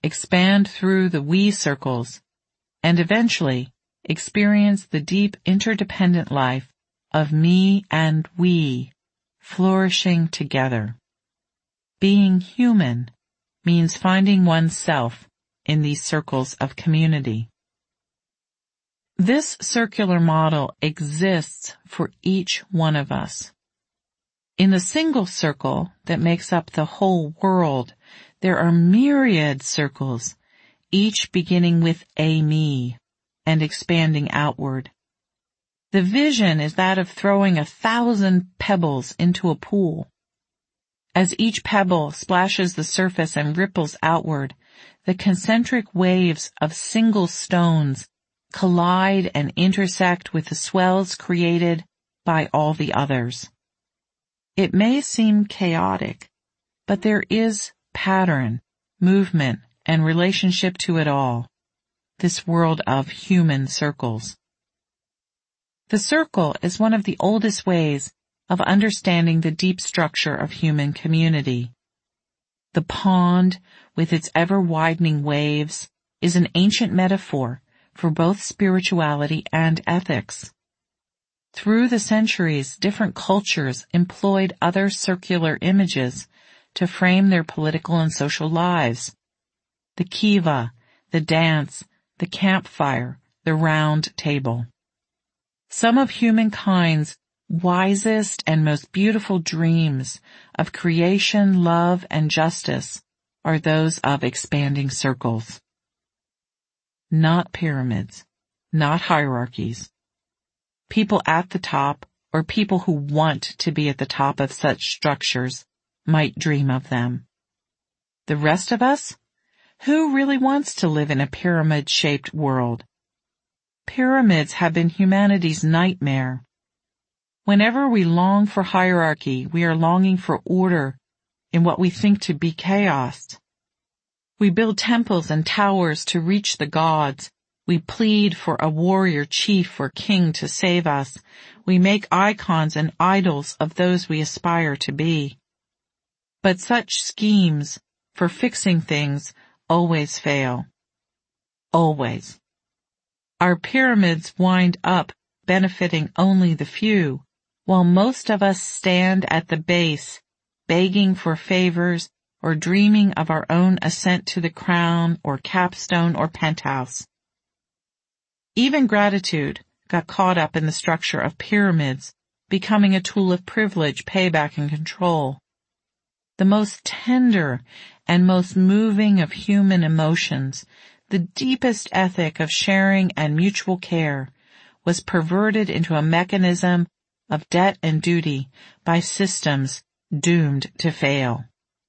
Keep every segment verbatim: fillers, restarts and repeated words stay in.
expand through the we circles, and eventually experience the deep interdependent life of me and we flourishing together. Being human means finding oneself in these circles of community. This circular model exists for each one of us. In the single circle that makes up the whole world, there are myriad circles, each beginning with a me and expanding outward. The vision is that of throwing a thousand pebbles into a pool. As each pebble splashes the surface and ripples outward, the concentric waves of single stones collide and intersect with the swells created by all the others. It may seem chaotic, but there is pattern, movement, and relationship to it all, this world of human circles. The circle is one of the oldest ways of understanding the deep structure of human community. The pond, with its ever-widening waves, is an ancient metaphor for both spirituality and ethics. Through the centuries, different cultures employed other circular images to frame their political and social lives. The kiva, the dance, the campfire, the round table. Some of humankind's wisest and most beautiful dreams of creation, love, and justice are those of expanding circles. Not pyramids, not hierarchies. People at the top, or people who want to be at the top of such structures, might dream of them. The rest of us? Who really wants to live in a pyramid-shaped world? Pyramids have been humanity's nightmare. Whenever we long for hierarchy, we are longing for order in what we think to be chaos. We build temples and towers to reach the gods. We plead for a warrior chief or king to save us. We make icons and idols of those we aspire to be. But such schemes for fixing things always fail. Always. Our pyramids wind up benefiting only the few, while most of us stand at the base, begging for favors or dreaming of our own ascent to the crown or capstone or penthouse. Even gratitude got caught up in the structure of pyramids, becoming a tool of privilege, payback, and control. The most tender and most moving of human emotions, the deepest ethic of sharing and mutual care, was perverted into a mechanism of debt and duty by systems doomed to fail.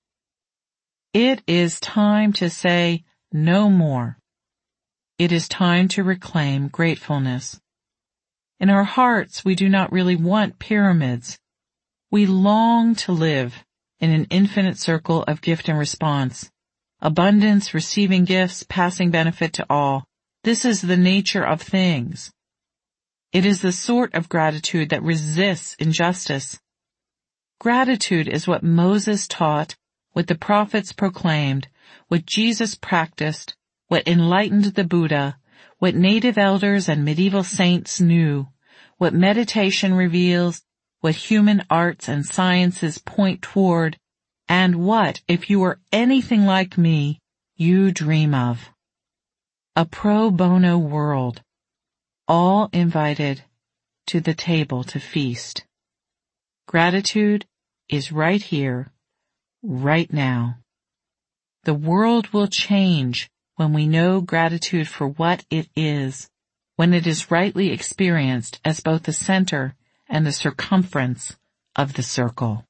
It is time to say no more. It is time to reclaim gratefulness. In our hearts, we do not really want pyramids. We long to live in an infinite circle of gift and response. Abundance, receiving gifts, passing benefit to all. This is the nature of things. It is the sort of gratitude that resists injustice. Gratitude is what Moses taught, what the prophets proclaimed, what Jesus practiced, what enlightened the Buddha, what native elders and medieval saints knew, what meditation reveals, what human arts and sciences point toward, and what, if you are anything like me, you dream of. A pro bono world, all invited to the table to feast. Gratitude is right here, right now. The world will change when we know gratitude for what it is, when it is rightly experienced as both the center and the circumference of the circle.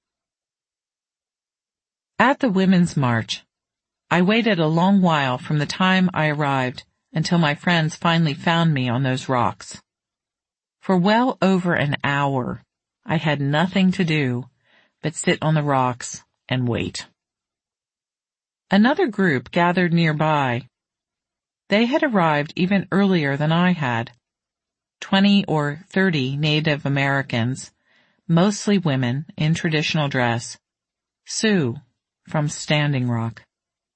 At the Women's March, I waited a long while from the time I arrived until my friends finally found me on those rocks. For well over an hour, I had nothing to do but sit on the rocks and wait. Another group gathered nearby. They had arrived even earlier than I had. Twenty or thirty Native Americans, mostly women in traditional dress, Sioux from Standing Rock.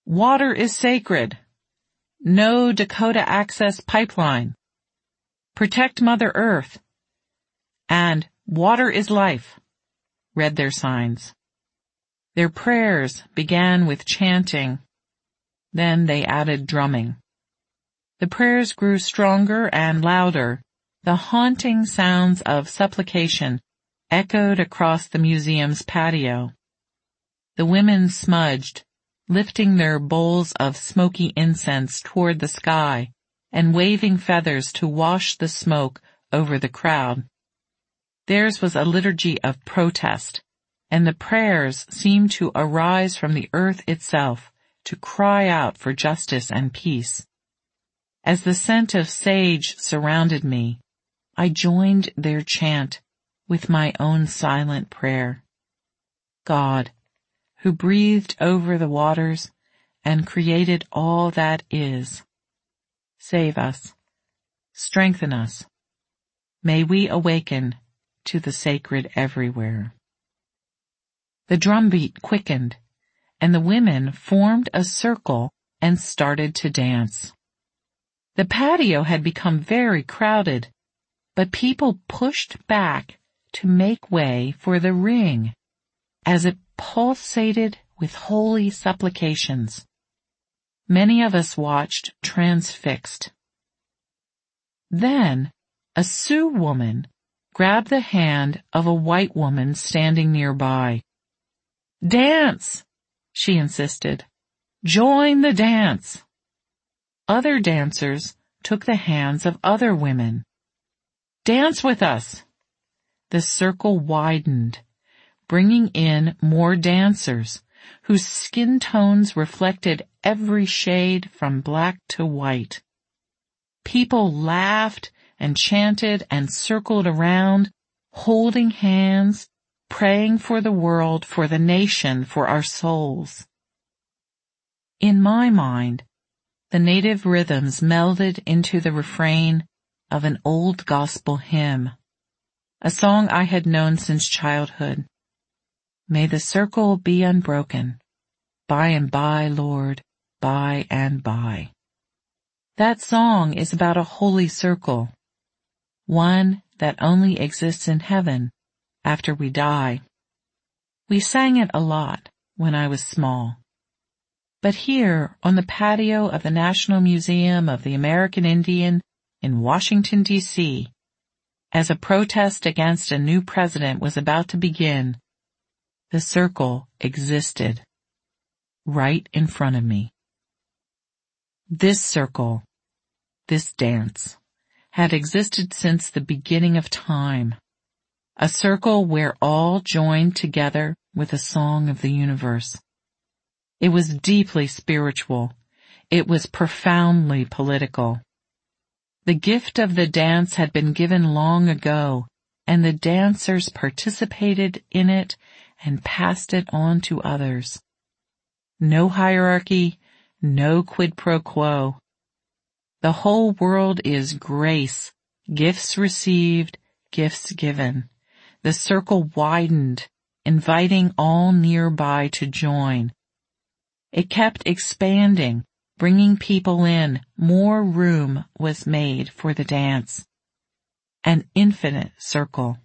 Water is sacred. No Dakota Access Pipeline. Protect Mother Earth. And water is life, read their signs. Their prayers began with chanting. Then they added drumming. The prayers grew stronger and louder. The haunting sounds of supplication echoed across the museum's patio. The women smudged, lifting their bowls of smoky incense toward the sky and waving feathers to wash the smoke over the crowd. Theirs was a liturgy of protest, and the prayers seemed to arise from the earth itself to cry out for justice and peace. As the scent of sage surrounded me, I joined their chant with my own silent prayer. God, who breathed over the waters and created all that is, save us, strengthen us. May we awaken to the sacred everywhere. The drumbeat quickened, and the women formed a circle and started to dance. The patio had become very crowded, but people pushed back to make way for the ring as it pulsated with holy supplications. Many of us watched transfixed. Then a Sioux woman grabbed the hand of a white woman standing nearby. "Dance," she insisted. "Join the dance." Other dancers took the hands of other women. "Dance with us." The circle widened, bringing in more dancers whose skin tones reflected every shade from black to white. People laughed and chanted and circled around, holding hands, praying for the world, for the nation, for our souls. In my mind, the native rhythms melded into the refrain of an old gospel hymn, a song I had known since childhood. May the circle be unbroken, by and by, Lord, by and by. That song is about a holy circle, one that only exists in heaven after we die. We sang it a lot when I was small. But here on the patio of the National Museum of the American Indian in Washington, D C, as a protest against a new president was about to begin, the circle existed right in front of me. This circle, this dance, had existed since the beginning of time, a circle where all joined together with a song of the universe. It was deeply spiritual. It was profoundly political. The gift of the dance had been given long ago, and the dancers participated in it and passed it on to others. No hierarchy, no quid pro quo. The whole world is grace, gifts received, gifts given. The circle widened, inviting all nearby to join. It kept expanding, bringing people in. More room was made for the dance. An infinite circle.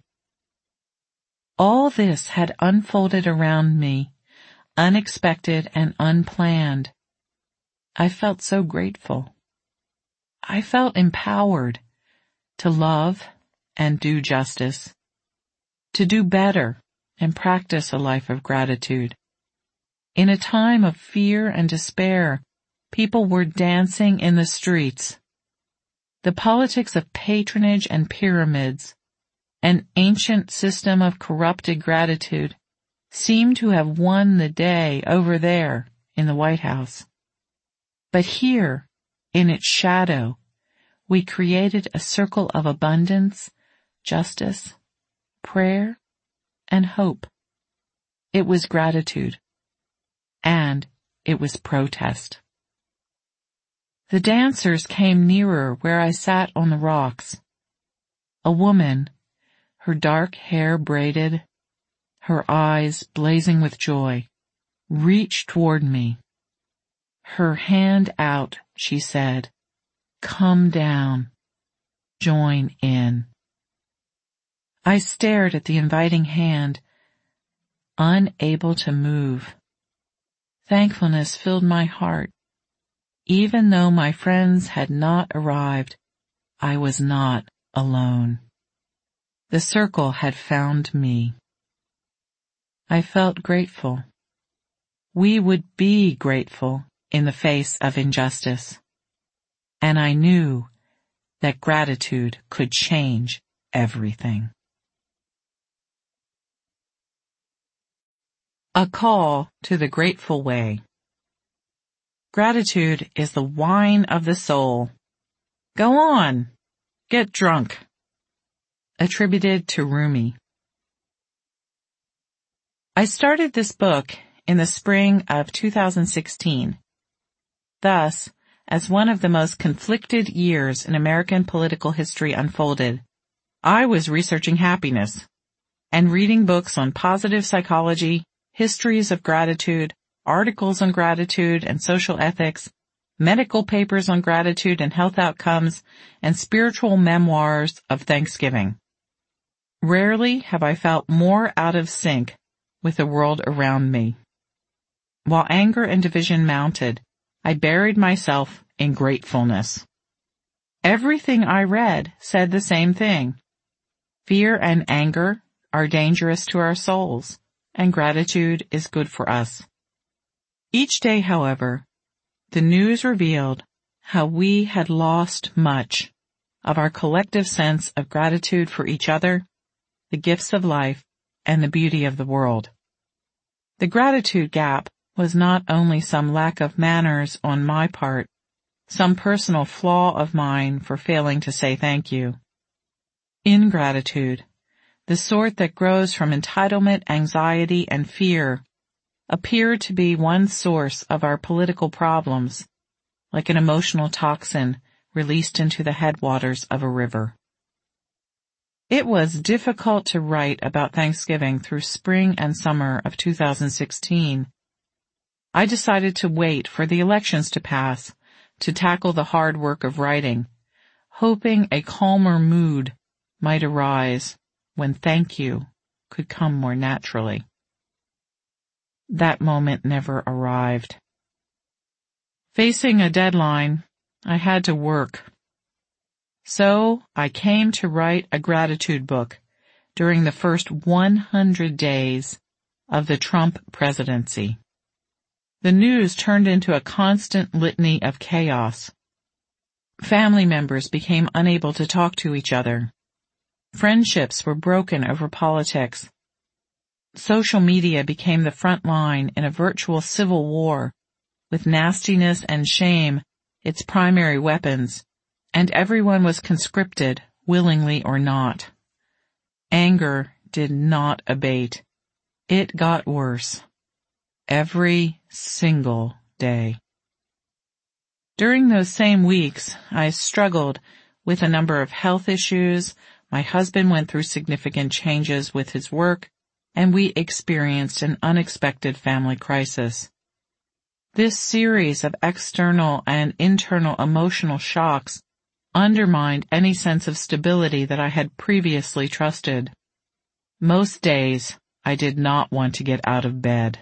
All this had unfolded around me, unexpected and unplanned. I felt so grateful. I felt empowered to love and do justice, to do better and practice a life of gratitude. In a time of fear and despair, people were dancing in the streets. The politics of patronage and pyramids, an ancient system of corrupted gratitude, seemed to have won the day over there in the White House. But here, in its shadow, we created a circle of abundance, justice, prayer, and hope. It was gratitude. And it was protest. The dancers came nearer where I sat on the rocks. A woman, her dark hair braided, her eyes blazing with joy, reached toward me. Her hand out, she said. Come down. Join in. I stared at the inviting hand, unable to move. Thankfulness filled my heart. Even though my friends had not arrived, I was not alone. The circle had found me. I felt grateful. We would be grateful in the face of injustice. And I knew that gratitude could change everything. A call to the grateful way. Gratitude is the wine of the soul. Go on, get drunk. Attributed to Rumi. I started this book in the spring of two thousand sixteen. Thus, as one of the most conflicted years in American political history unfolded, I was researching happiness and reading books on positive psychology, histories of gratitude, articles on gratitude and social ethics, medical papers on gratitude and health outcomes, and spiritual memoirs of Thanksgiving. Rarely have I felt more out of sync with the world around me. While anger and division mounted, I buried myself in gratefulness. Everything I read said the same thing. Fear and anger are dangerous to our souls, and gratitude is good for us. Each day, however, the news revealed how we had lost much of our collective sense of gratitude for each other, the gifts of life, and the beauty of the world. The gratitude gap was not only some lack of manners on my part, some personal flaw of mine for failing to say thank you. Ingratitude, the sort that grows from entitlement, anxiety, and fear, appeared to be one source of our political problems, like an emotional toxin released into the headwaters of a river. It was difficult to write about Thanksgiving through spring and summer of two thousand sixteen. I decided to wait for the elections to pass to tackle the hard work of writing, hoping a calmer mood might arise when thank you could come more naturally. That moment never arrived. Facing a deadline, I had to work. So I came to write a gratitude book during the first one hundred days of the Trump presidency. The news turned into a constant litany of chaos. Family members became unable to talk to each other. Friendships were broken over politics. Social media became the front line in a virtual civil war, with nastiness and shame its primary weapons, and everyone was conscripted, willingly or not. Anger did not abate. It got worse. Every single day. During those same weeks, I struggled with a number of health issues. My husband went through significant changes with his work, and we experienced an unexpected family crisis. This series of external and internal emotional shocks undermined any sense of stability that I had previously trusted. Most days, I did not want to get out of bed.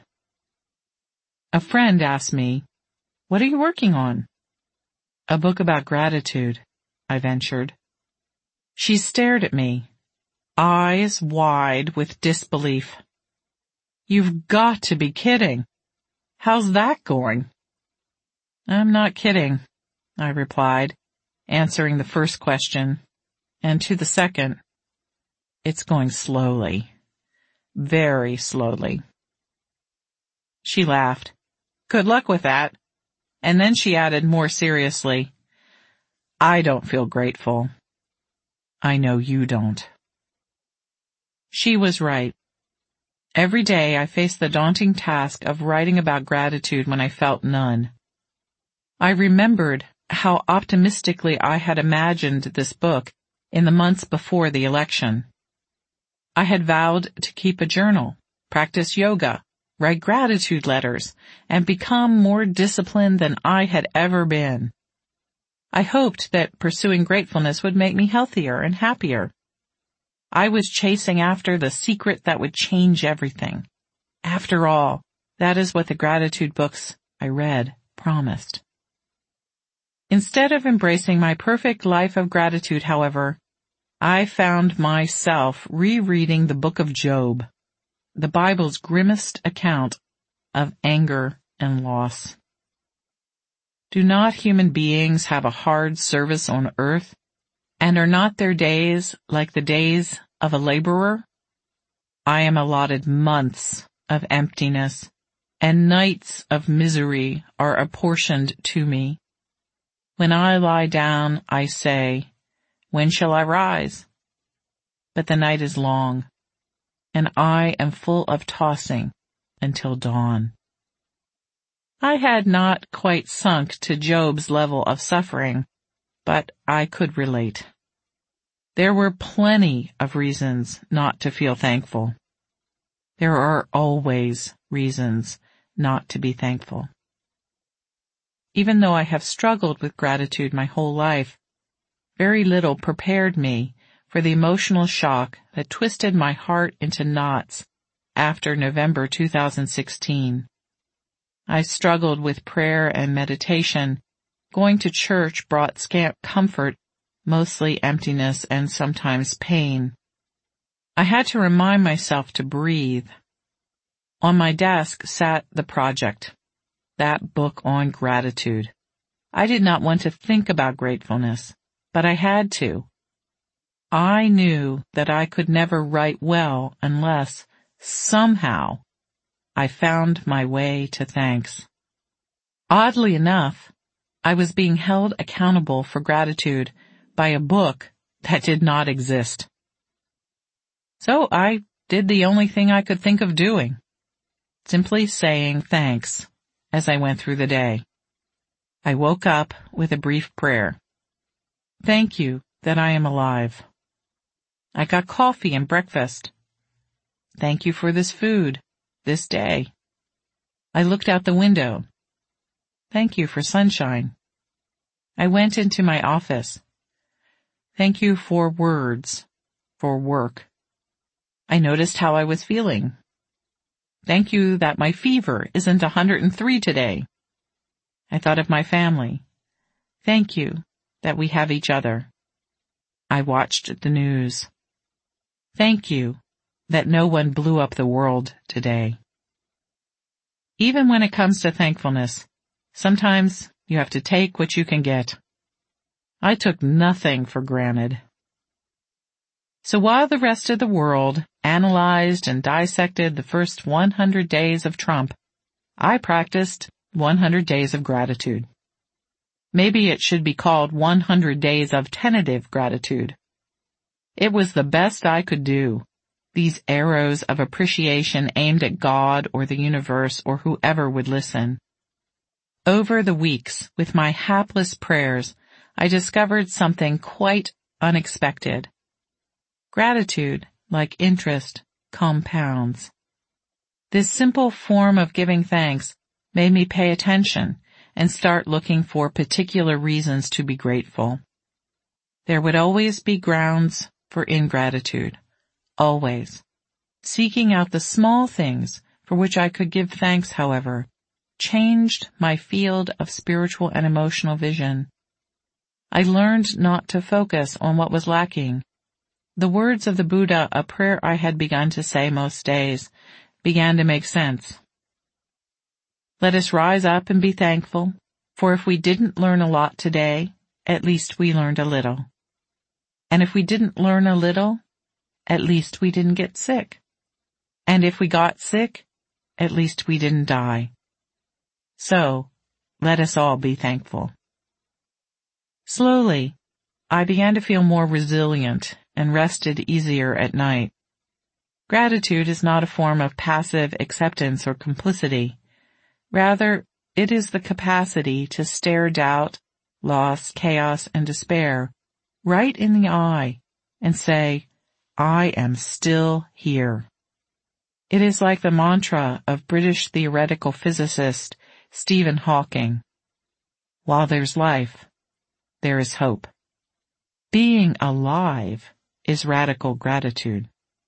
A friend asked me, "What are you working on?" "A book about gratitude," I ventured. She stared at me, eyes wide with disbelief. "You've got to be kidding. How's that going?" "I'm not kidding," I replied, answering the first question, and to the second, "It's going slowly, very slowly." She laughed. "Good luck with that." And then she added more seriously, "I don't feel grateful. I know you don't." She was right. Every day I faced the daunting task of writing about gratitude when I felt none. I remembered how optimistically I had imagined this book in the months before the election. I had vowed to keep a journal, practice yoga, write gratitude letters, and become more disciplined than I had ever been. I hoped that pursuing gratefulness would make me healthier and happier. I was chasing after the secret that would change everything. After all, that is what the gratitude books I read promised. Instead of embracing my perfect life of gratitude, however, I found myself rereading the book of Job, the Bible's grimmest account of anger and loss. Do not human beings have a hard service on earth, and are not their days like the days of a laborer? I am allotted months of emptiness, and nights of misery are apportioned to me. When I lie down, I say, when shall I rise? But the night is long, and I am full of tossing until dawn. I had not quite sunk to Job's level of suffering, but I could relate. There were plenty of reasons not to feel thankful. There are always reasons not to be thankful. Even though I have struggled with gratitude my whole life, very little prepared me for the emotional shock that twisted my heart into knots after November two thousand sixteen. I struggled with prayer and meditation. Going to church brought scant comfort, mostly emptiness and sometimes pain. I had to remind myself to breathe. On my desk sat The Project, that book on gratitude. I did not want to think about gratefulness, but I had to. I knew that I could never write well unless, somehow, I found my way to thanks. Oddly enough, I was being held accountable for gratitude by a book that did not exist. So I did the only thing I could think of doing, simply saying thanks as I went through the day. I woke up with a brief prayer. Thank you that I am alive. I got coffee and breakfast. Thank you for this food, this day. I looked out the window. Thank you for sunshine. I went into my office. Thank you for words, for work. I noticed how I was feeling. Thank you that my fever isn't one hundred three today. I thought of my family. Thank you that we have each other. I watched the news. Thank you that no one blew up the world today. Even when it comes to thankfulness, sometimes you have to take what you can get. I took nothing for granted. So while the rest of the world analyzed and dissected the first one hundred days of Trump, I practiced one hundred days of gratitude. Maybe it should be called one hundred days of tentative gratitude. It was the best I could do. These arrows of appreciation aimed at God or the universe or whoever would listen. Over the weeks, with my hapless prayers, I discovered something quite unexpected. Gratitude, like interest, compounds. This simple form of giving thanks made me pay attention and start looking for particular reasons to be grateful. There would always be grounds for ingratitude. Always. Seeking out the small things for which I could give thanks, however, changed my field of spiritual and emotional vision. I learned not to focus on what was lacking. The words of the Buddha, a prayer I had begun to say most days, began to make sense. Let us rise up and be thankful, for if we didn't learn a lot today, at least we learned a little. And if we didn't learn a little, at least we didn't get sick. And if we got sick, at least we didn't die. So, let us all be thankful. Slowly, I began to feel more resilient and rested easier at night. Gratitude is not a form of passive acceptance or complicity. Rather, it is the capacity to stare doubt, loss, chaos, and despair right in the eye and say, I am still here. It is like the mantra of British theoretical physicist Stephen Hawking. While there's life, there is hope. Being alive is radical gratitude.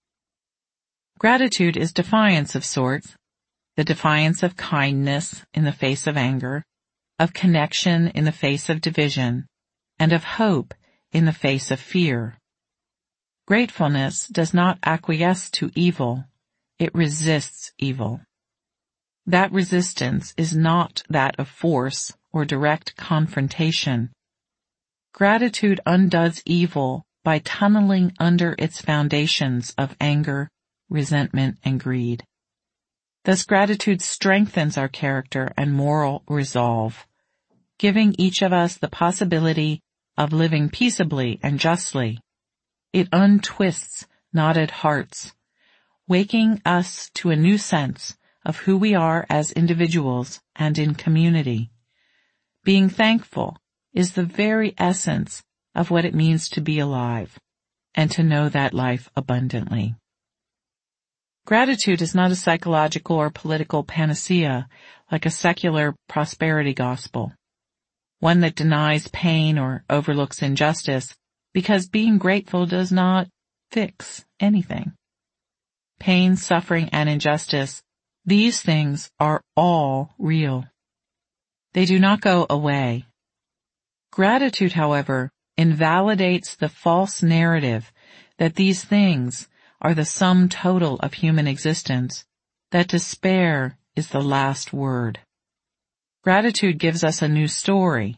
Gratitude is defiance of sorts, the defiance of kindness in the face of anger, of connection in the face of division, and of hope in the face of fear. Gratefulness does not acquiesce to evil, it resists evil. That resistance is not that of force or direct confrontation. Gratitude undoes evil by tunneling under its foundations of anger, resentment, and greed. Thus gratitude strengthens our character and moral resolve, giving each of us the possibility of living peaceably and justly. It untwists knotted hearts, waking us to a new sense of who we are as individuals and in community. Being thankful is the very essence of what it means to be alive and to know that life abundantly. Gratitude is not a psychological or political panacea like a secular prosperity gospel, one that denies pain or overlooks injustice, because being grateful does not fix anything. Pain, suffering, and injustice, these things are all real. They do not go away. Gratitude, however, invalidates the false narrative that these things are the sum total of human existence, that despair is the last word. Gratitude gives us a new story.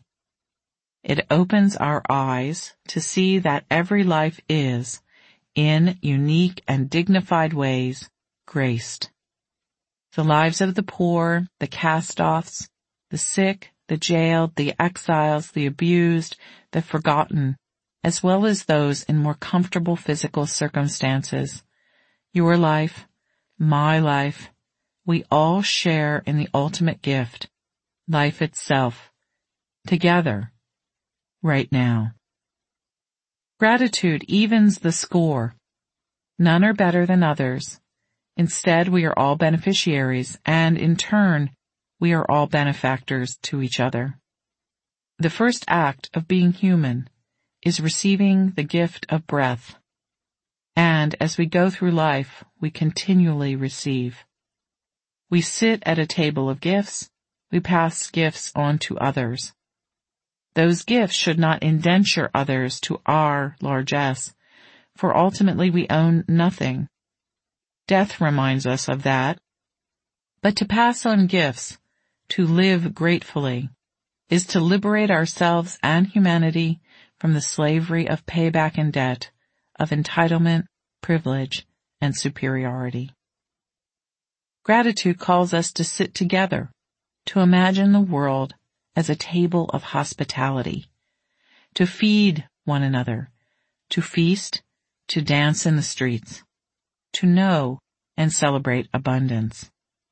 It opens our eyes to see that every life is, in unique and dignified ways, graced. The lives of the poor, the cast-offs, the sick, the jailed, the exiles, the abused, the forgotten, as well as those in more comfortable physical circumstances. Your life, my life, we all share in the ultimate gift, life itself, together, right now. Gratitude evens the score. None are better than others. Instead, we are all beneficiaries, and in turn, we are all benefactors to each other. The first act of being human is receiving the gift of breath. And as we go through life, we continually receive. We sit at a table of gifts, we pass gifts on to others. Those gifts should not indenture others to our largesse, for ultimately we own nothing. Death reminds us of that. But to pass on gifts, to live gratefully, is to liberate ourselves and humanity from the slavery of payback and debt, of entitlement, privilege, and superiority. Gratitude calls us to sit together, to imagine the world as a table of hospitality, to feed one another, to feast, to dance in the streets, to know and celebrate abundance,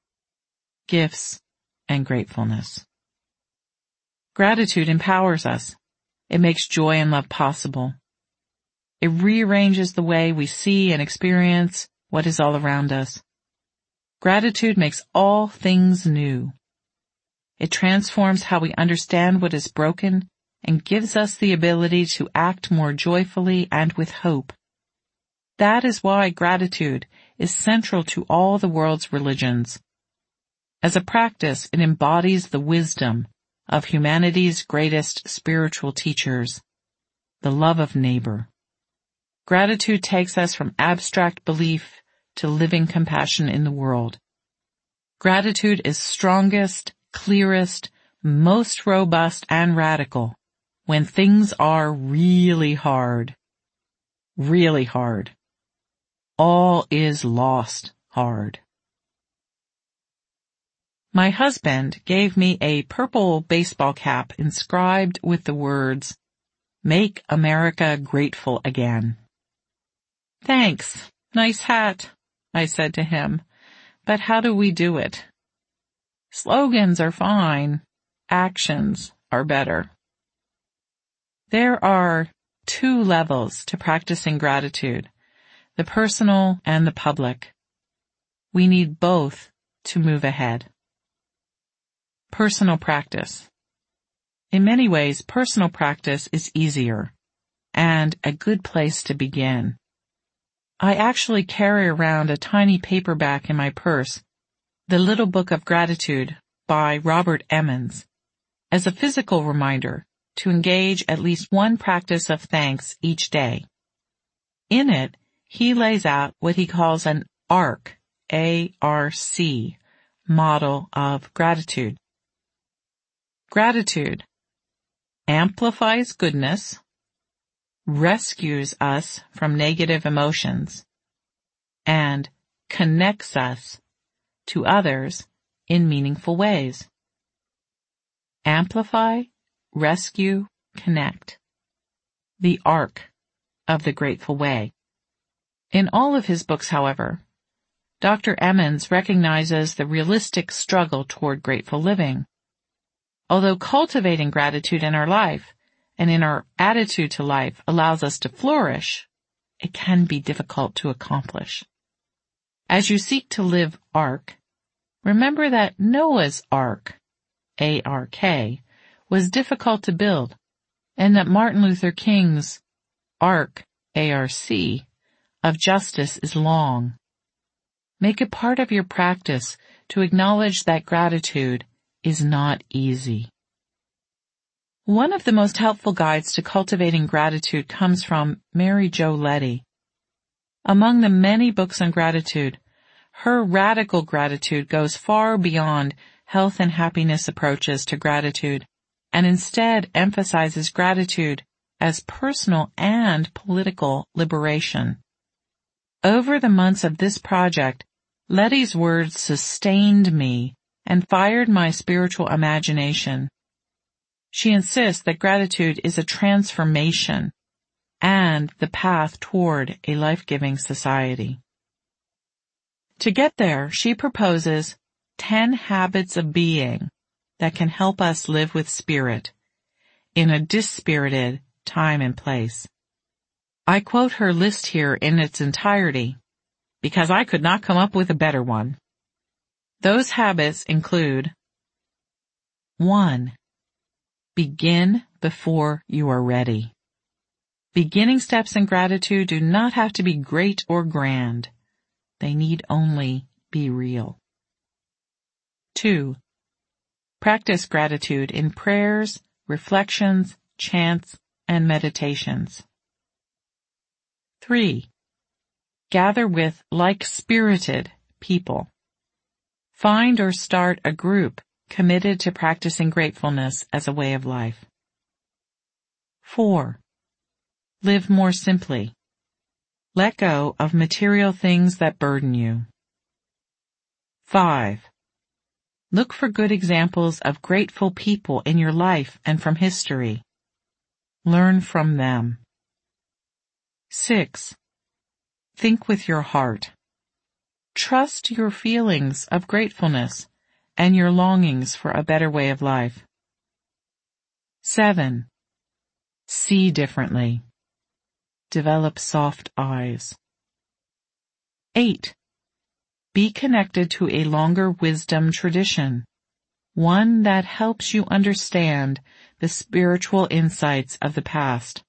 gifts, and gratefulness. Gratitude empowers us. It makes joy and love possible. It rearranges the way we see and experience what is all around us. Gratitude makes all things new. It transforms how we understand what is broken and gives us the ability to act more joyfully and with hope. That is why gratitude is central to all the world's religions. As a practice, it embodies the wisdom of humanity's greatest spiritual teachers, the love of neighbor. Gratitude takes us from abstract belief to living compassion in the world. Gratitude is strongest, clearest, most robust and radical when things are really hard. Really hard. All is lost hard. My husband gave me a purple baseball cap inscribed with the words, "Make America Grateful Again." "Thanks. Nice hat," I said to him. "But how do we do it?" "Slogans are fine. Actions are better." There are two levels to practicing gratitude, the personal and the public. We need both to move ahead. Personal practice. In many ways, personal practice is easier and a good place to begin. I actually carry around a tiny paperback in my purse, The Little Book of Gratitude by Robert Emmons, as a physical reminder to engage at least one practice of thanks each day. In it, he lays out what he calls an ARC, A R C, model of gratitude. Gratitude amplifies goodness, rescues us from negative emotions, and connects us to others in meaningful ways. Amplify, rescue, connect. The arc of the Grateful Way. In all of his books, however, Doctor Emmons recognizes the realistic struggle toward grateful living. Although cultivating gratitude in our life and in our attitude to life allows us to flourish, it can be difficult to accomplish. As you seek to live ARC, remember that Noah's Ark, A R K, was difficult to build, and that Martin Luther King's Arc, A R C, of justice is long. Make it part of your practice to acknowledge that gratitude is not easy. One of the most helpful guides to cultivating gratitude comes from Mary Jo Leddy. Among the many books on gratitude, her Radical Gratitude goes far beyond health and happiness approaches to gratitude and instead emphasizes gratitude as personal and political liberation. Over the months of this project, Leddy's words sustained me and fired my spiritual imagination. She insists that gratitude is a transformation and the path toward a life-giving society. To get there, she proposes ten habits of being that can help us live with spirit in a dispirited time and place. I quote her list here in its entirety because I could not come up with a better one. Those habits include: one. Begin before you are ready. Beginning steps in gratitude do not have to be great or grand. They need only be real. Two. Practice gratitude in prayers, reflections, chants, and meditations. Three. Gather with like-spirited people. Find or start a group committed to practicing gratefulness as a way of life. Four. Live more simply. Let go of material things that burden you. Five. Look for good examples of grateful people in your life and from history. Learn from them. Six. Think with your heart. Trust your feelings of gratefulness and your longings for a better way of life. Seven. See differently. Develop soft eyes. Eight. Be connected to a longer wisdom tradition, one that helps you understand the spiritual insights of the past.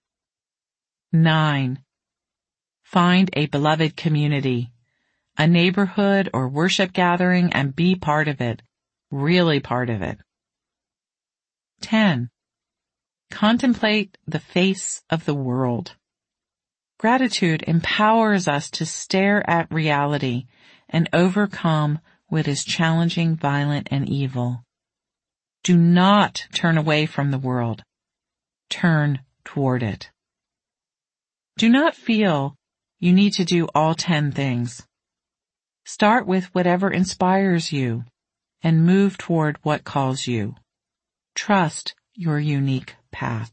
Nine. Find a beloved community, a neighborhood or worship gathering, and be part of it, really part of it. Ten. Contemplate the face of the world. Gratitude empowers us to stare at reality and overcome what is challenging, violent, and evil. Do not turn away from the world. Turn toward it. Do not feel you need to do all ten things. Start with whatever inspires you and move toward what calls you. Trust your unique path.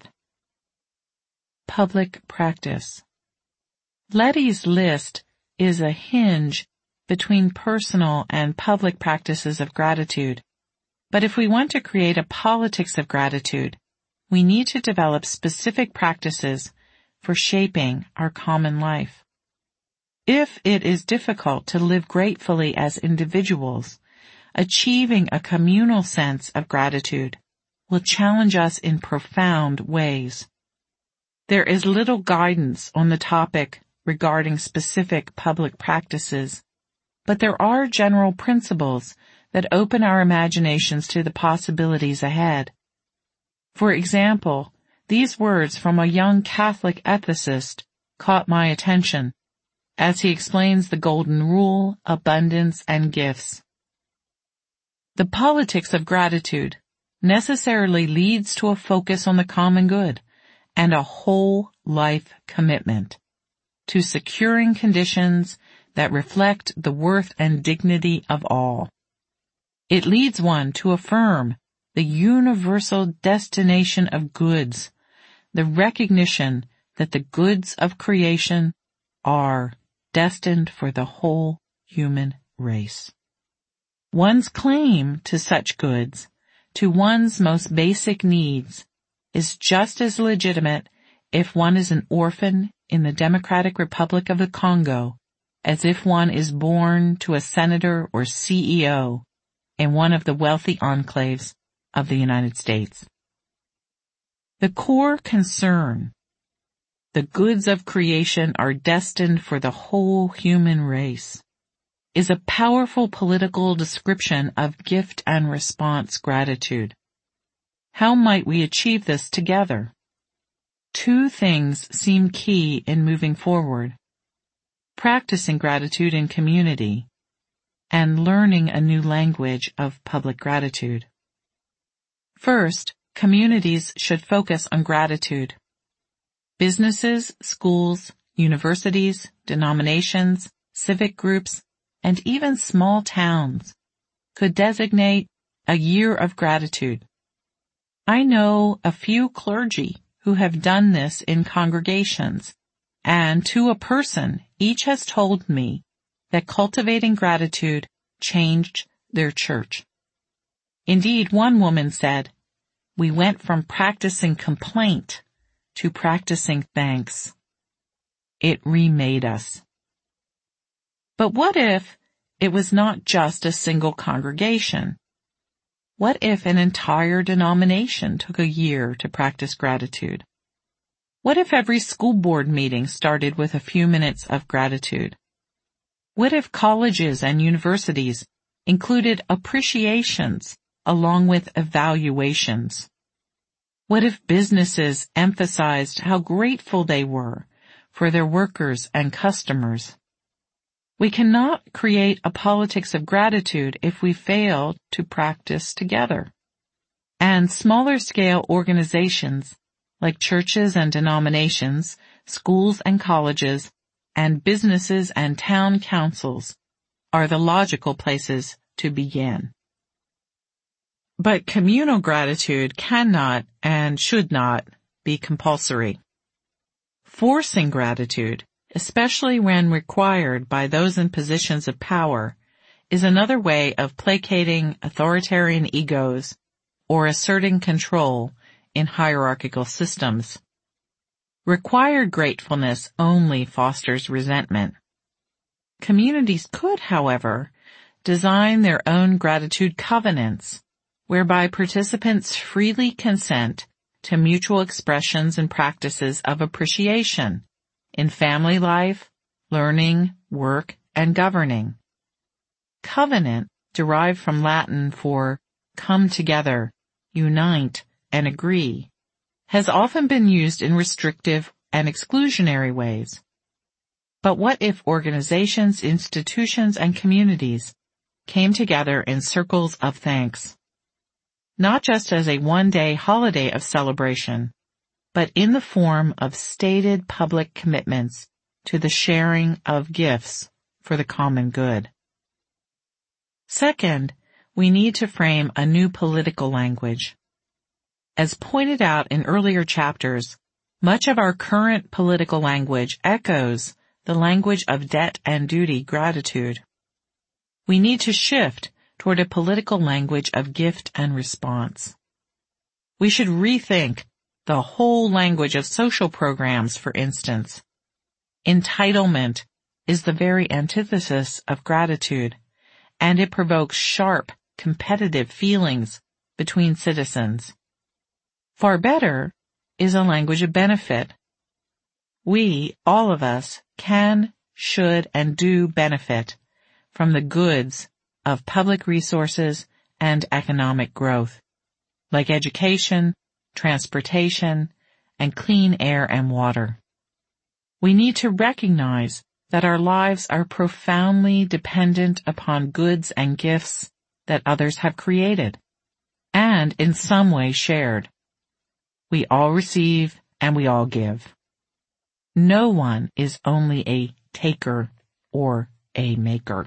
Public practice. Leddy's list is a hinge between personal and public practices of gratitude. But if we want to create a politics of gratitude, we need to develop specific practices for shaping our common life. If it is difficult to live gratefully as individuals, achieving a communal sense of gratitude will challenge us in profound ways. There is little guidance on the topic regarding specific public practices, but there are general principles that open our imaginations to the possibilities ahead. For example, these words from a young Catholic ethicist caught my attention as he explains the golden rule, abundance, and gifts. The politics of gratitude necessarily leads to a focus on the common good and a whole life commitment to securing conditions that reflect the worth and dignity of all. It leads one to affirm the universal destination of goods, the recognition that the goods of creation are destined for the whole human race. One's claim to such goods, to one's most basic needs, is just as legitimate if one is an orphan in the Democratic Republic of the Congo as if one is born to a senator or C E O in one of the wealthy enclaves of the United States. The core concern, the goods of creation are destined for the whole human race, is a powerful political description of gift and response gratitude. How might we achieve this together? Two things seem key in moving forward: practicing gratitude in community and learning a new language of public gratitude. First, communities should focus on gratitude. Businesses, schools, universities, denominations, civic groups, and even small towns could designate a year of gratitude. I know a few clergy who have done this in congregations, and to a person, each has told me that cultivating gratitude changed their church. Indeed, one woman said, "We went from practicing complaint to practicing thanks. It remade us." But what if it was not just a single congregation? What if an entire denomination took a year to practice gratitude? What if every school board meeting started with a few minutes of gratitude? What if colleges and universities included appreciations along with evaluations? What if businesses emphasized how grateful they were for their workers and customers? We cannot create a politics of gratitude if we fail to practice together. And smaller scale organizations like churches and denominations, schools and colleges, and businesses and town councils are the logical places to begin. But communal gratitude cannot and should not be compulsory. Forcing gratitude, especially when required by those in positions of power, is another way of placating authoritarian egos or asserting control in hierarchical systems. Required gratefulness only fosters resentment. Communities could, however, design their own gratitude covenants, whereby participants freely consent to mutual expressions and practices of appreciation in family life, learning, work, and governing. Covenant, derived from Latin for come together, unite, and agree, has often been used in restrictive and exclusionary ways. But what if organizations, institutions, and communities came together in circles of thanks? Not just as a one-day holiday of celebration, but in the form of stated public commitments to the sharing of gifts for the common good. Second, we need to frame a new political language. As pointed out in earlier chapters, much of our current political language echoes the language of debt and duty gratitude. We need to shift toward a political language of gift and response. We should rethink the whole language of social programs, for instance. Entitlement is the very antithesis of gratitude, and it provokes sharp, competitive feelings between citizens. Far better is a language of benefit. We, all of us, can, should, and do benefit from the goods of public resources and economic growth, like education, transportation, and clean air and water. We need to recognize that our lives are profoundly dependent upon goods and gifts that others have created, and in some way shared. We all receive and we all give. No one is only a taker or a maker.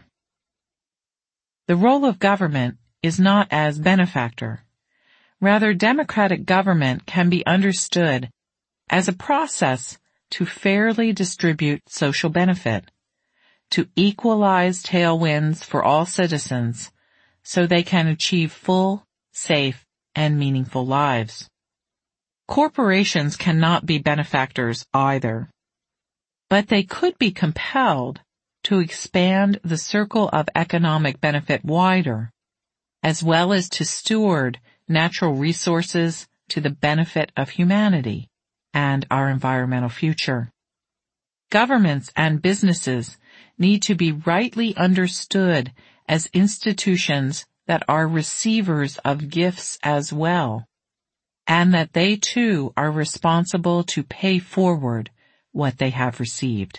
The role of government is not as benefactor. Rather, democratic government can be understood as a process to fairly distribute social benefit, to equalize tailwinds for all citizens so they can achieve full, safe, and meaningful lives. Corporations cannot be benefactors either, but they could be compelled to expand the circle of economic benefit wider, as well as to steward natural resources to the benefit of humanity and our environmental future. Governments and businesses need to be rightly understood as institutions that are receivers of gifts as well, and that they too are responsible to pay forward what they have received.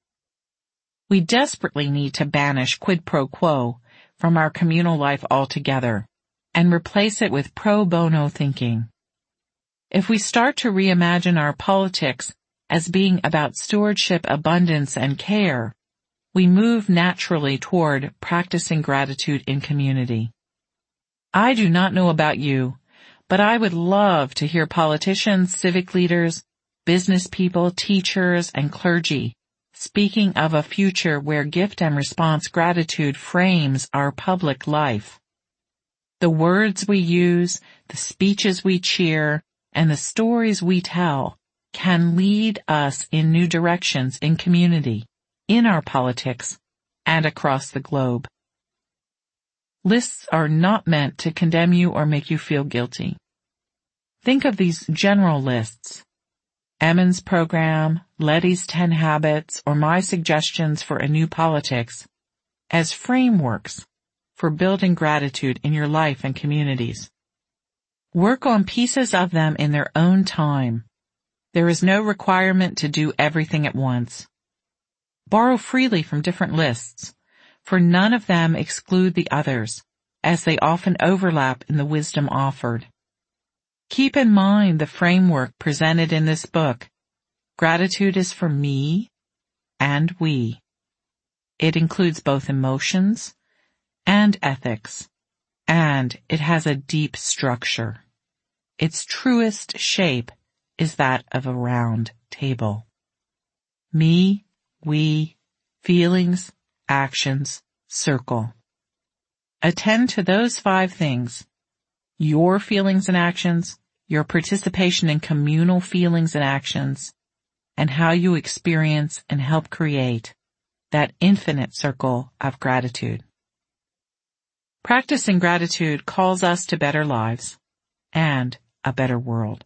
We desperately need to banish quid pro quo from our communal life altogether and replace it with pro bono thinking. If we start to reimagine our politics as being about stewardship, abundance, and care, we move naturally toward practicing gratitude in community. I do not know about you, but I would love to hear politicians, civic leaders, business people, teachers, and clergy speaking of a future where gift and response gratitude frames our public life. The words we use, the speeches we cheer, and the stories we tell can lead us in new directions in community, in our politics, and across the globe. Lists are not meant to condemn you or make you feel guilty. Think of these general lists: Emmons program, Letty's ten habits, or my suggestions for a new politics, as frameworks for building gratitude in your life and communities. Work on pieces of them in their own time. There is no requirement to do everything at once. Borrow freely from different lists, for none of them exclude the others, as they often overlap in the wisdom offered. Keep in mind the framework presented in this book. Gratitude is for me and we. It includes both emotions and ethics, and it has a deep structure. Its truest shape is that of a round table. Me, we, feelings, actions, circle. Attend to those five things: your feelings and actions, your participation in communal feelings and actions, and how you experience and help create that infinite circle of gratitude. Practicing gratitude calls us to better lives and a better world.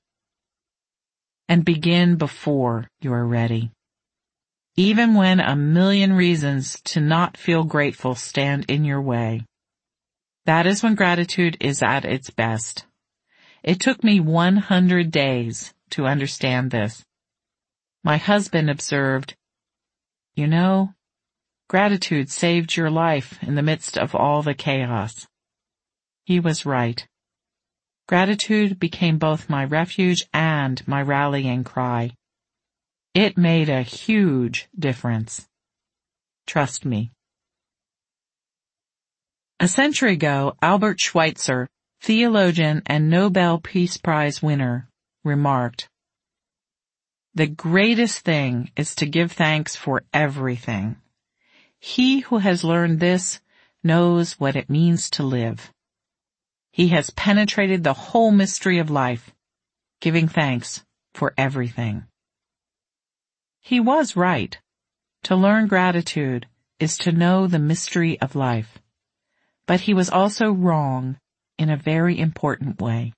And begin before you are ready. Even when a million reasons to not feel grateful stand in your way. That is when gratitude is at its best. It took me one hundred days to understand this. My husband observed, "You know, gratitude saved your life in the midst of all the chaos." He was right. Gratitude became both my refuge and my rallying cry. It made a huge difference. Trust me. A century ago, Albert Schweitzer, theologian and Nobel Peace Prize winner, remarked, "The greatest thing is to give thanks for everything. He who has learned this knows what it means to live. He has penetrated the whole mystery of life, giving thanks for everything." He was right. To learn gratitude is to know the mystery of life. But he was also wrong in a very important way.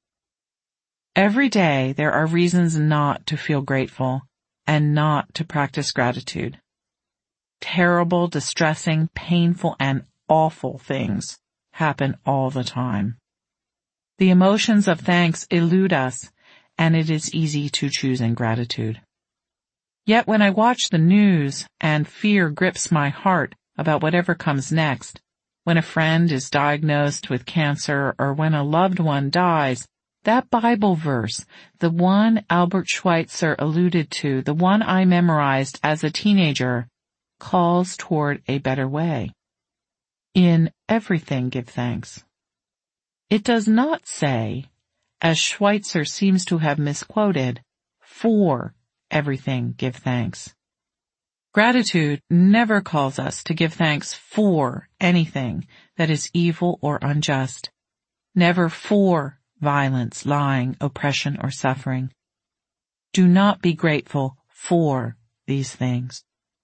Every day there are reasons not to feel grateful and not to practice gratitude. Terrible, distressing, painful, and awful things happen all the time. The emotions of thanks elude us, and it is easy to choose ingratitude. Yet when I watch the news and fear grips my heart about whatever comes next, when a friend is diagnosed with cancer or when a loved one dies, that Bible verse, the one Albert Schweitzer alluded to, the one I memorized as a teenager, calls toward a better way. In everything give thanks. It does not say, as Schweitzer seems to have misquoted, for everything give thanks. Gratitude never calls us to give thanks for anything that is evil or unjust, never for violence, lying, oppression, or suffering. Do not be grateful for these things.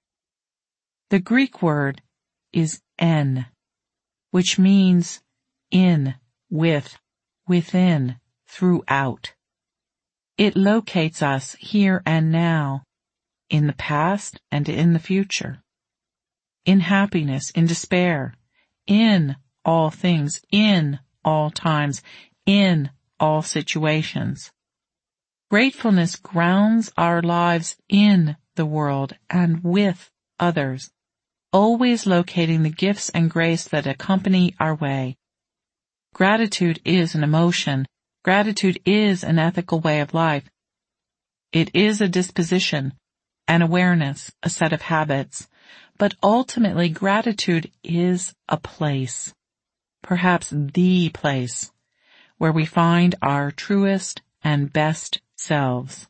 The Greek word is en, which means in, with, within, throughout. It locates us here and now, in the past and in the future, in happiness, in despair, in all things, in all times, in all situations. Gratefulness grounds our lives in the world and with others, always locating the gifts and grace that accompany our way. Gratitude is an emotion. Gratitude is an ethical way of life. It is a disposition, an awareness, a set of habits. But ultimately, gratitude is a place, perhaps the place, where we find our truest and best selves.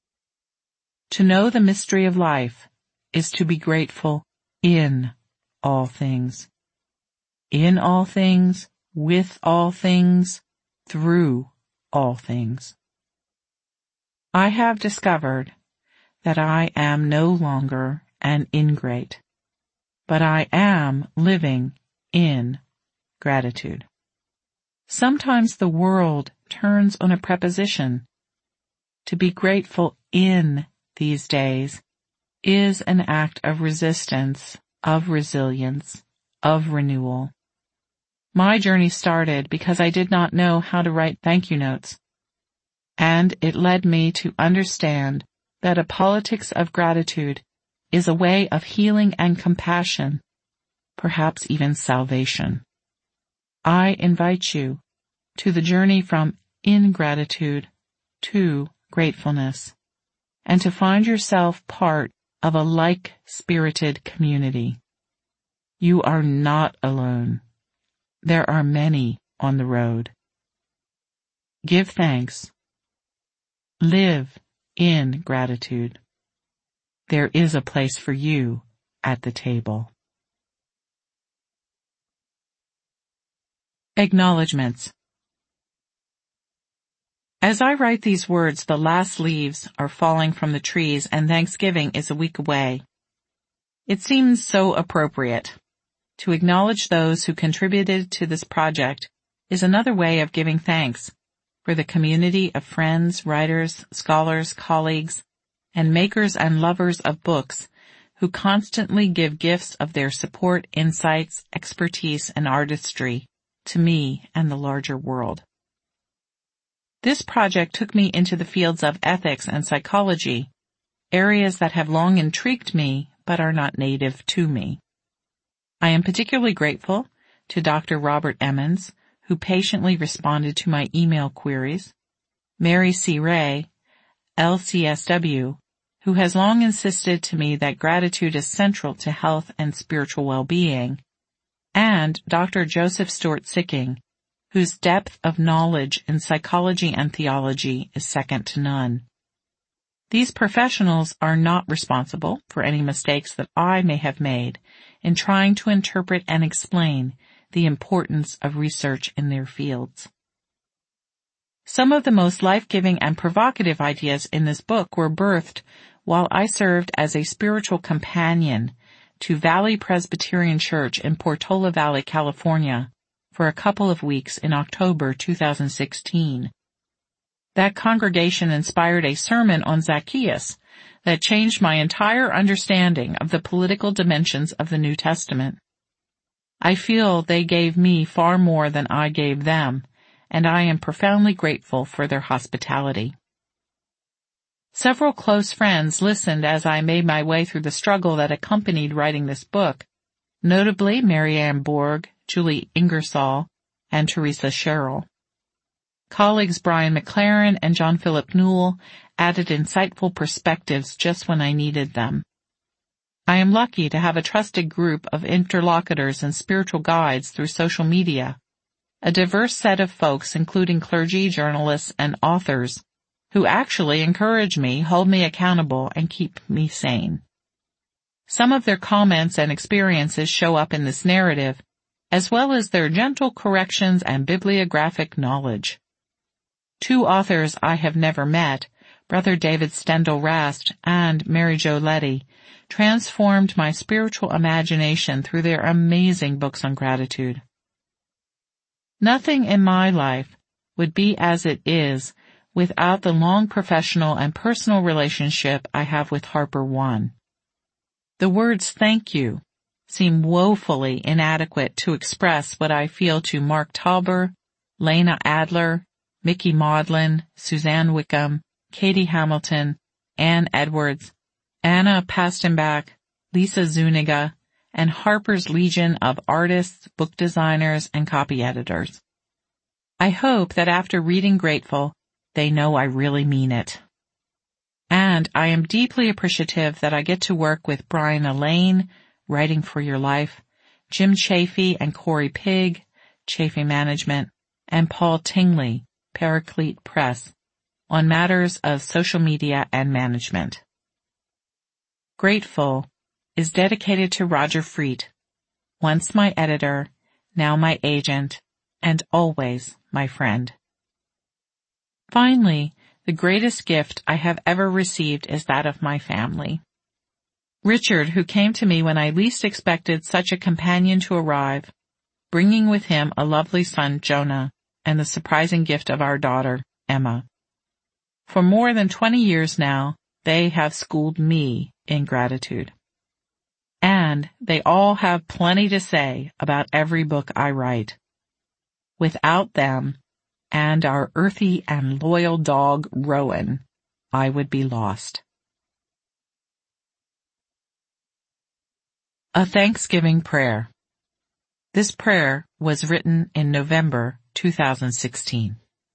To know the mystery of life is to be grateful in all things. In all things, with all things, through all things. I have discovered that I am no longer an ingrate, but I am living in gratitude. Sometimes the world turns on a preposition. To be grateful in these days is an act of resistance, of resilience, of renewal. My journey started because I did not know how to write thank you notes, and it led me to understand that a politics of gratitude is a way of healing and compassion, perhaps even salvation. I invite you to the journey from ingratitude to gratefulness, and to find yourself part of a like-spirited community. You are not alone. There are many on the road. Give thanks. Live in gratitude. There is a place for you at the table. Acknowledgements. As I write these words, the last leaves are falling from the trees and Thanksgiving is a week away. It seems so appropriate. To acknowledge those who contributed to this project is another way of giving thanks for the community of friends, writers, scholars, colleagues, and makers and lovers of books who constantly give gifts of their support, insights, expertise, and artistry to me and the larger world. This project took me into the fields of ethics and psychology, areas that have long intrigued me but are not native to me. I am particularly grateful to Doctor Robert Emmons, who patiently responded to my email queries, Mary C. Ray, L C S W, who has long insisted to me that gratitude is central to health and spiritual well-being, and Doctor Joseph Stuart Sicking, whose depth of knowledge in psychology and theology is second to none. These professionals are not responsible for any mistakes that I may have made in trying to interpret and explain the importance of research in their fields. Some of the most life-giving and provocative ideas in this book were birthed while I served as a spiritual companion to Valley Presbyterian Church in Portola Valley, California, for a couple of weeks in October two thousand sixteen. That congregation inspired a sermon on Zacchaeus that changed my entire understanding of the political dimensions of the New Testament. I feel they gave me far more than I gave them, and I am profoundly grateful for their hospitality. Several close friends listened as I made my way through the struggle that accompanied writing this book, notably Marianne Borg, Julie Ingersoll, and Teresa Sherrill. Colleagues Brian McLaren and John Philip Newell added insightful perspectives just when I needed them. I am lucky to have a trusted group of interlocutors and spiritual guides through social media, a diverse set of folks including clergy, journalists, and authors who actually encourage me, hold me accountable, and keep me sane. Some of their comments and experiences show up in this narrative, as well as their gentle corrections and bibliographic knowledge. Two authors I have never met, Brother David Stendal Rast and Mary Jo Letty, transformed my spiritual imagination through their amazing books on gratitude. Nothing in my life would be as it is without the long professional and personal relationship I have with Harper One. The words thank you seem woefully inadequate to express what I feel to Mark Tauber, Lena Adler, Mickey Maudlin, Suzanne Wickham, Katie Hamilton, Ann Edwards, Anna Pastenbach, Lisa Zuniga, and Harper's legion of artists, book designers, and copy editors. I hope that after reading Grateful, they know I really mean it. And I am deeply appreciative that I get to work with Brian Elaine, Writing for Your Life, Jim Chafee and Corey Pigg, Chafee Management, and Paul Tingley, Paraclete Press, on matters of social media and management. Grateful is dedicated to Roger Freet, once my editor, now my agent, and always my friend. Finally, the greatest gift I have ever received is that of my family. Richard, who came to me when I least expected such a companion to arrive, bringing with him a lovely son, Jonah, and the surprising gift of our daughter, Emma. For more than twenty years now, they have schooled me in gratitude. And they all have plenty to say about every book I write. Without them, and our earthy and loyal dog, Rowan, I would be lost. A Thanksgiving Prayer. This prayer was written in November two thousand sixteen.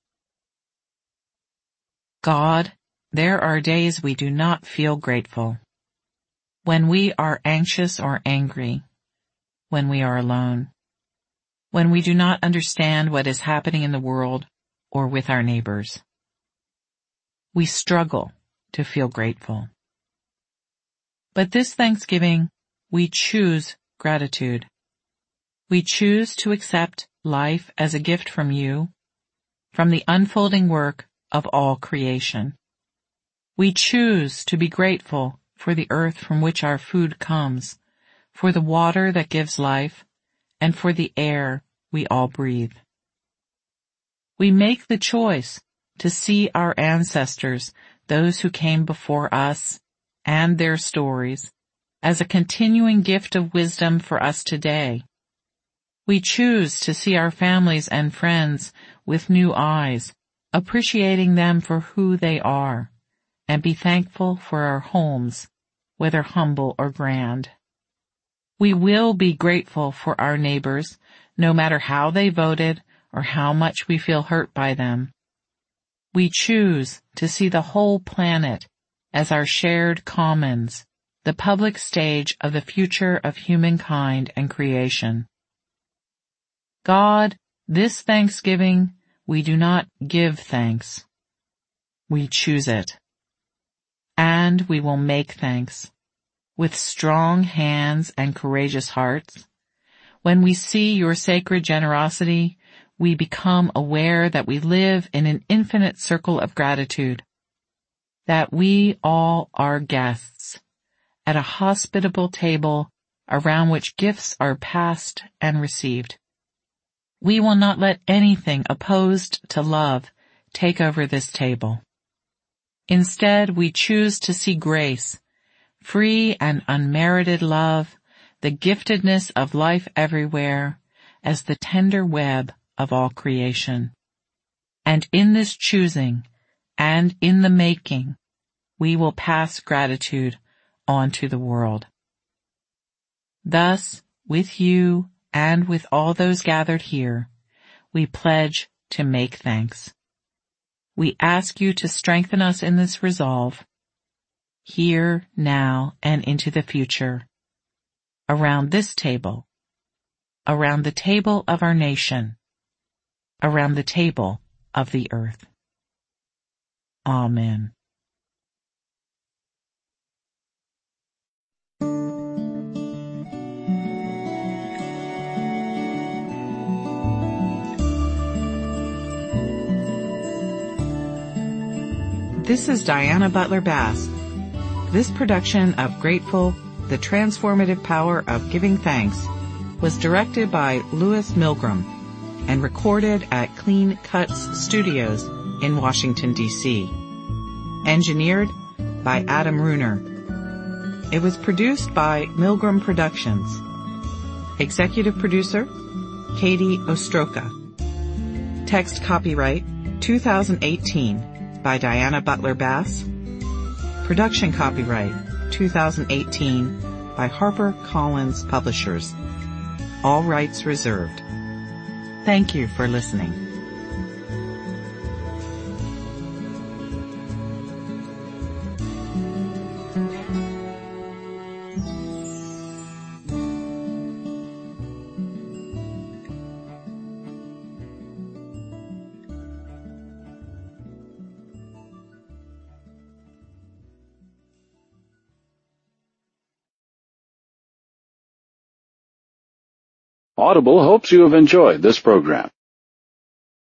God, there are days we do not feel grateful. When we are anxious or angry, when we are alone, when we do not understand what is happening in the world or with our neighbors. We struggle to feel grateful. But this Thanksgiving, we choose gratitude. We choose to accept life as a gift from you, from the unfolding work of all creation. We choose to be grateful for the earth from which our food comes, for the water that gives life, and for the air we all breathe. We make the choice to see our ancestors, those who came before us, and their stories, as a continuing gift of wisdom for us today. We choose to see our families and friends with new eyes, appreciating them for who they are, and be thankful for our homes, whether humble or grand. We will be grateful for our neighbors, no matter how they voted or how much we feel hurt by them. We choose to see the whole planet as our shared commons, the public stage of the future of humankind and creation. God, this Thanksgiving, we do not give thanks. We choose it. And we will make thanks, with strong hands and courageous hearts. When we see your sacred generosity, we become aware that we live in an infinite circle of gratitude. that we all are guests at a hospitable table around which gifts are passed and received. We will not let anything opposed to love take over this table. Instead, we choose to see grace, free and unmerited love, the giftedness of life everywhere, as the tender web of all creation. And in this choosing and in the making, we will pass gratitude on to the world. Thus, with you and with all those gathered here, we pledge to make thanks. We ask you to strengthen us in this resolve, here, now, and into the future, around this table, around the table of our nation, around the table of the earth. Amen. This is Diana Butler Bass. This production of Grateful, the Transformative Power of Giving Thanks was directed by Louis Milgram and recorded at Clean Cuts Studios in Washington, D C Engineered by Adam Runer. It was produced by Milgram Productions. Executive producer, Katie Ostroka. Text copyright two thousand eighteen by Diana Butler Bass. Production copyright two thousand eighteen by HarperCollins Publishers. All rights reserved. Thank you for listening. Audible hopes you have enjoyed this program.